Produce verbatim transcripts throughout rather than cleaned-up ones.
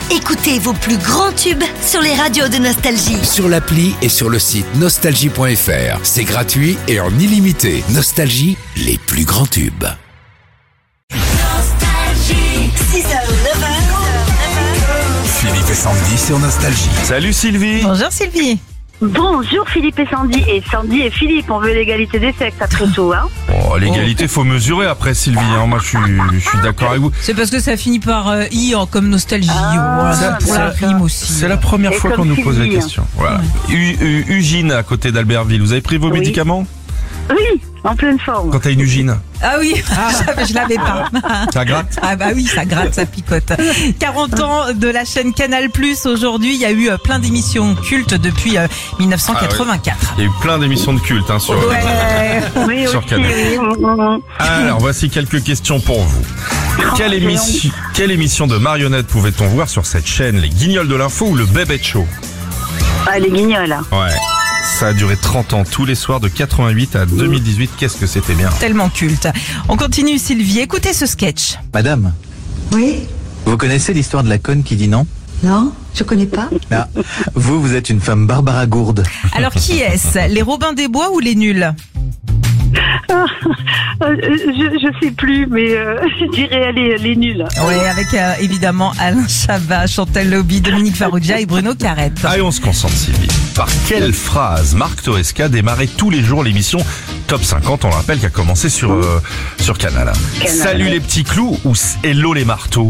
Écoutez vos plus grands tubes sur les radios de Nostalgie. Sur l'appli et sur le site nostalgie point f r. C'est gratuit et en illimité. Nostalgie, les plus grands tubes. six heures, neuf heures. Philippe et Sandy sur Nostalgie. Salut Sylvie. Bonjour Sylvie. Bonjour Philippe et Sandy. Et Sandy et Philippe, on veut l'égalité des sexes après tout, hein. Oh, l'égalité, faut mesurer après Sylvie. Hein. Moi, je suis, je suis d'accord avec vous. C'est parce que ça finit par euh, i en comme nostalgie. Ah, voilà, ça- pour la ça- rime aussi. C'est la première Et fois comme qu'on nous pose la Sylvie, hein. question. Voilà. U- U- Ugine à côté d'Albertville. Vous avez pris vos Oui. médicaments Oui, en pleine forme. quand t'as une Ugine? Ah oui, je l'avais pas. Ça gratte? Ah bah oui, ça gratte, ça picote. quarante ans de la chaîne Canal plus. Aujourd'hui, il y a eu euh, plein d'émissions cultes depuis euh, dix-neuf cent quatre-vingt-quatre. Il y a eu plein d'émissions de culte hein, sur. Ouais. Oui, Sur aussi, Canal. oui. mm, mm, mm. Alors, voici quelques questions pour vous. Quelle j'ai émission, quelle émission de marionnettes pouvait-on voir sur cette chaîne? Les Guignols de l'info ou le Bébête Show? Ah, les guignols, là. Ouais. Ça a duré trente ans, tous les soirs de quatre-vingt-huit à deux mille dix-huit. Qu'est-ce que c'était bien. Tellement culte. On continue Sylvie, écoutez ce sketch. Madame, Oui? vous connaissez l'histoire de la conne qui dit non? Non? Je connais pas. Ah, vous, vous êtes une femme Barbara Gourde. Alors qui est-ce? Les Robins des Bois ou les nuls? Euh, je, je sais plus, mais euh, je dirais les, les nuls. Ouais, avec euh, évidemment Alain Chabat, Chantal Lobby, Dominique Farrugia et Bruno Carrette. Allez, on se concentre Sylvie. Par quelle phrase Marc Toesca démarrait tous les jours l'émission Top cinquante, on le rappelle, qui a commencé sur, euh, sur Canal. Canal. Salut les petits clous ou hello les marteaux?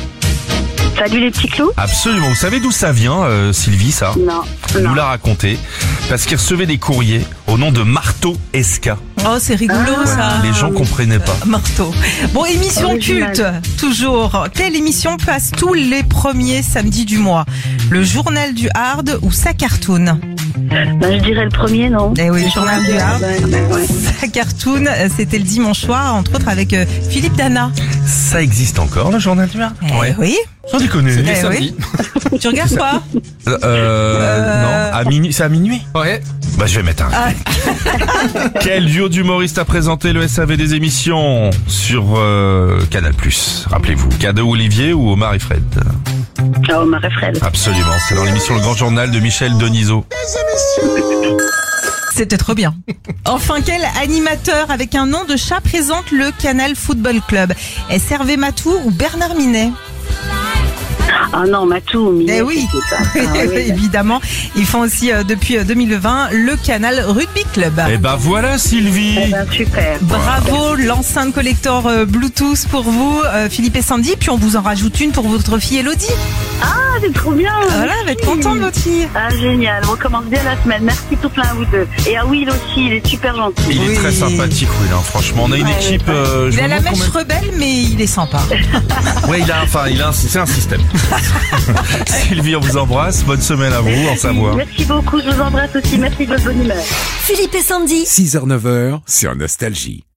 Salut les petits clous? Absolument. Vous savez d'où ça vient, euh, Sylvie, ça? Non. On non. nous l'a raconté. Parce qu'il recevait des courriers au nom de Marteau Esca. Oh, c'est rigolo Ah. ça. Les gens comprenaient pas. Marteau. Bon, émission Original. culte, toujours. Quelle émission passe tous les premiers samedis du mois? Le journal du Hard ou sa cartoon? Ben, je dirais le premier, non? Eh oui, le journal du Hard. Ouais, ouais. Sa cartoon, euh, c'était le dimanche soir, entre autres avec euh, Philippe Dana. Ça existe encore, le journal du Hard? Eh oui. Sans déconner. Eh oui. Tu regardes quoi? Euh, euh, non, à minuit, c'est à minuit? Ouais. Bah, je vais mettre un. Ah. Quel duo d'humoristes a présenté le S A V des émissions sur euh, Canal plus? Rappelez-vous, Cadeau Olivier ou Omar et Fred? Ah, Omar et Fred. Absolument, c'est dans l'émission Le Grand Journal de Michel Denisot. C'était trop bien. Enfin, quel animateur avec un nom de chat présente le Canal Football Club? Est-ce Hervé Matou ou Bernard Minet? Ah non, Matou, Minet, Eh oui, c'est ça. Ah, oui. évidemment. Ils font aussi euh, depuis euh, deux mille vingt le Canal Rugby Club. Eh ben voilà Sylvie. Eh ben, super. Bravo, l'enceinte collector euh, Bluetooth pour vous, euh, Philippe et Sandy. Puis on vous en rajoute une pour votre fille Elodie. Ah, c'est trop bien. Voilà, elle va être contente, votre fille. Ah, génial. On commence bien la semaine. Merci tout plein à vous deux. Et à Will aussi, il est super gentil. Il est Oui. très sympathique, Will. Hein. Franchement, on a une Ouais, équipe. ouais. euh, je Il a me la demande mèche combien- rebelle, mais il est sympa. Ouais, il a, enfin, il a, un, c'est un système. Sylvie, on vous embrasse. Bonne semaine à vous en Savoie. Merci beaucoup. Je vous embrasse aussi. Merci de votre bonne humeur. Philippe et Sandy. six heures, neuf heures sur Nostalgie.